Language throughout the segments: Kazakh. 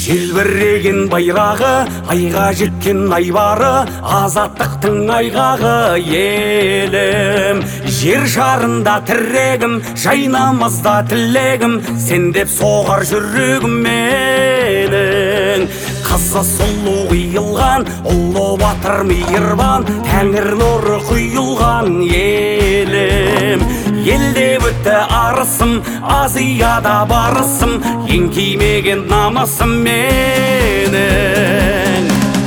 желбіреген байрағы, айға жеткен айбары, азаттықтың айғағы елім. Жер шарында тірегім, жайнамазда тілегім, сен деп соғар жүрегім менің. Қызы сұлу қиылған, ұлы батыр мейірбан, тәңір нұры құйылған елім. Елде өтті арысым, Азияда барысым, еңкеймеген намысым менің.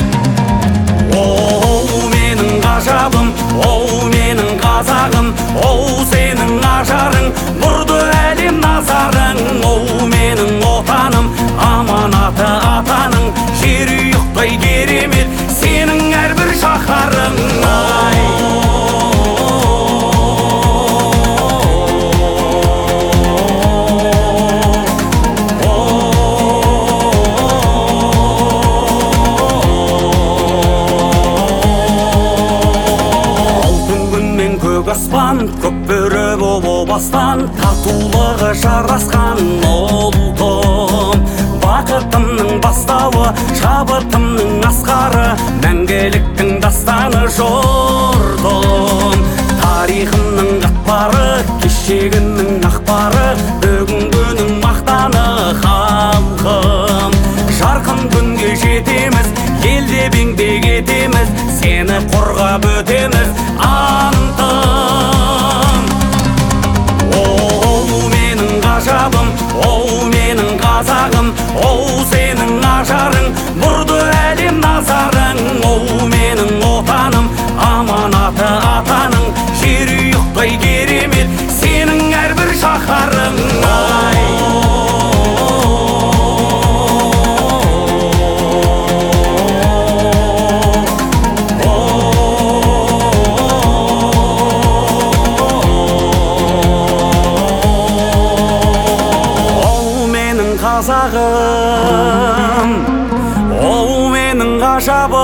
Оу менің ғажабым, оу менің қазағым, оу сенің ажарың, бұрды әлем назарың. Оу менің отаным, аманаты атаның, жер ұйықтай керемет, сенің әрбір шаһарың. Көк бөрі болып бастан, татулығы жарасқан ұлтым. Бақытымның бастауы, шабытымның асқары, мәңгіліктің дастаны жұртым. Тарихымның қатпары, кешегінің ақпары, бүгінгінің мақтаны халқым. Жарқын күнге жетеміз, елде беңбек етеміз, сені қорғап өтеміз антым. Оу менің ғажабым, оу менің қазағым, оу сенің ажарың, бұрды әлем назарың. Оу менің отаным, аманаты атаның, жер ұйықтай керемет, сенің әрбір шаһарың. Қазағым, оу менің ғажабым,